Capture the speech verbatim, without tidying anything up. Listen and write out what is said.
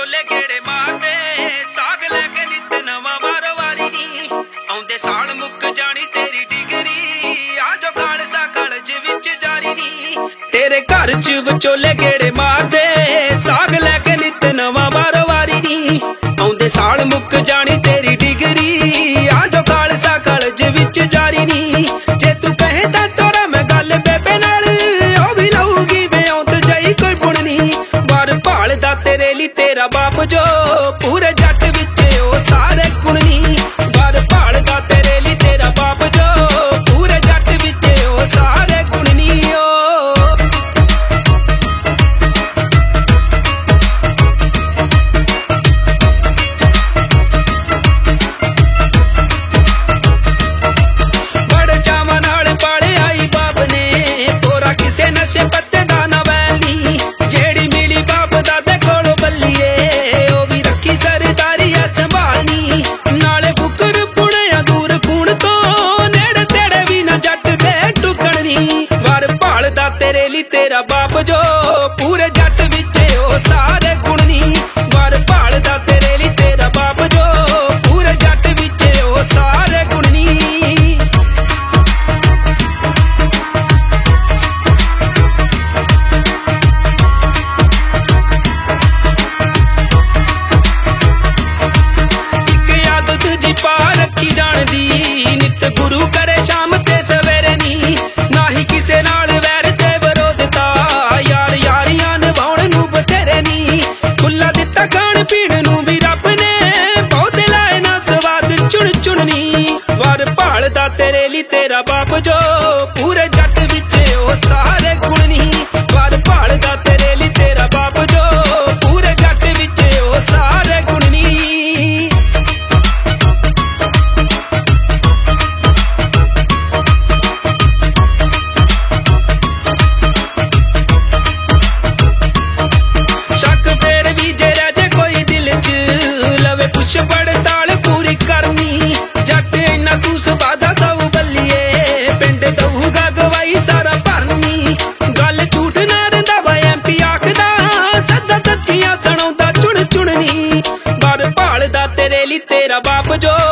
ਵਿਚੋਲੇ ਗੇੜੇ ਮਾਰਦੇ ਸਾਗ ਲੈ ਕੇ ਨਿੱਤ ਨਵਾਂ ਵਾਰੋ ਵਾਰੀ ਨੀ ਆਉਂਦੇ ਸਾਲ ਮੁੱਕ ਜਾਣੀ ਤੇਰੀ ਡਿਗਰੀ ਆ ਜੋ ਖਾਲਸਾ ਕਾਲਜ ਵਿੱਚ ਜਾਰੀ ਨੀ ਤੇਰੇ ਘਰ ਚ ਵਿਚੋਲੇ ਗੇੜੇ ਮਾਰਦੇ ਸਾਗ ਲੈ ਕੇ ਨਿੱਤ ਨਵਾਂ ਵਾਰੋ ਵਾਰੀ ਨੀ ਆਉਂਦੇ ਸਾਲ ਮੁੱਕ ਜਾਣੀ ਤੇਰੀ ਡਿਗਰੀ ਆ ਜੋ ਖਾਲਸਾ ਕਾਲਜ ਵਿੱਚ ਜਾਰੀ ਨੀ ਜੇ ਤੂੰ ਕਹੇ ਤਾਂ ਤੋਰਾ ਮੈਂ ਗੱਲ ਬੇਬੇ ਨਾਲ ਉਹ ਵੀ ਲਊਗੀ ਵੇ ਆਉਂਦ ਜਾਈ ਕੋਈ ਪੁਣਨੀ ਵਰ ਭਾਲਦਾ ਤੇਰੇ ਲਈ ਤੇਰਾ ਬਾਪ ਜੋ ਪੂਰੇ ਜੱਟ ਵਿੱਚ ਉਹ ਸਾਰੇ ਗੁਣਨੀ ਵਰ ਭਾਲਦਾ ਤੇਰੇ ਲਈ ਤੇਰਾ ਬਾਪ ਜੋ ਪੂਰੇ ਜੱਟ ਵਿੱਚ ਉਹ ਸਾਰੇ ਗੁਣਨੀ ਓ ਬੜੇ ਚਾਵਾਂ ਨਾਲ ਪਾਲੇ ਆਈ ਬਾਪ ਨੇ ਤੋਰਾ ਕਿਸੇ ਨਸ਼ੇ ਪੱਤੇ ਦਾ ਨਾ ਵੈਲੀ ਜਿਹੜੀ ਮਿਲੀ ਬਾਪ ਦਾਦੇ ਕੋਲੋਂ ਬੱਲੀਏ ਉਹ ਵੀ ਰੱਖੀ ਸਰਦਾਰੀ ਆ ਸੰਭਾਲਣੀ ਨਾਲੇ ਫੁਕਰ ਪੁਣਿਆ ਦੂਰ ਖੂਨ ਤੋਂ ਨੇੜੇ ਤੇੜੇ ਵੀ ਨਾ ਜੱਟ ਦੇ ਟੁਕਣਨੀ ਵਰ ਭਾਲਦਾ ਤੇਰੇ ਲਈ ਤੇਰਾ ਬਾਪ ਜੋ ਪੂਰੇ ਜੱਟ ਵਿੱਚ ਉਹ ਸਾਰੇ ਗੁਣਨੀ ਵਰ ਭਾਲਦਾ ਤੇਰੇ ਲਈ ਤੇਰਾ ਬਾਪ ਜੋ ਪੂਰੇ ਜੱਟ ਵਿੱਚ ਉਹ ਸਾਰੇ ਗੁਣਨੀ ਪਾ ਰੱਖੀ ਜਾਣਦੀ ਨਿਤ ਗੁਰੂ ਕਰੇ ਸ਼ਾਮ ਤੇ ਸਵੇਰੇ ਨੀ ਨਾਹੀ ਕਿਸੇ ਨਾਲ ਵੈਰ ਤੇ ਵਿਰੋਧਤਾ ਯਾਰ ਯਾਰੀਆਂ ਨਿਭਾਉਣ ਨੂੰ ਬਥੇਰੇ ਨੀ ਖੁੱਲਾ ਦਿੱਤਾ ਖਾਣ ਪੀਣ ਨੂੰ ਵੀ ਰੱਬ ਨੇ ਬਹੁਤੇ ਲਾਏ ਨਾ ਸਵਾਦ ਚੁਣ ਚੁਣਨੀ ਵਰ ਭਾਲਦਾ ਤੇਰੇ ਲਈ ਤੇਰਾ ਬਾਪ ਜੋ ਪੂਰੇ ਜੱਟ ਵਿੱਚ ਉਹ ਸਾਰੇ ਗੁਣਨੀ ਵਰ ਭਾਲਦਾ ਤੇਰੇ ਲਈ ਤੇਰਾ ਬਾਪ ਜੋ ਪੂਰੇ ਜੱਟ ਵਿੱਚ ਉਹ ਸਾਰੇ ਗੁਣਨੀ ਪੁੱਛ ਪੜਤਾਲ ਪੂਰੀ ਕਰਨੀ ਜੱਟ ਇੰਨਾ ਤੂੰ ਸਵਾਦਾ ਸਭ ਬੱਲੀਏ ਪਿੰਡ ਦਊਗਾ ਗਵਾਈ ਸਾਰਾ ਭਰਨੀ ਗੱਲ ਝੂਠ ਨਾ ਰਹਿੰਦਾ ਵਾ ਐਮਪੀ ਆਖਦਾ ਸੱਦਾ ਸੱਚੀਆਂ ਸੁਣਾਉਂਦਾ ਚੁਣ ਚੁਣਨੀ ਵਰ ਭਾਲਦਾ ਤੇਰੇ ਲਈ ਤੇਰਾ ਬਾਪ ਜੋ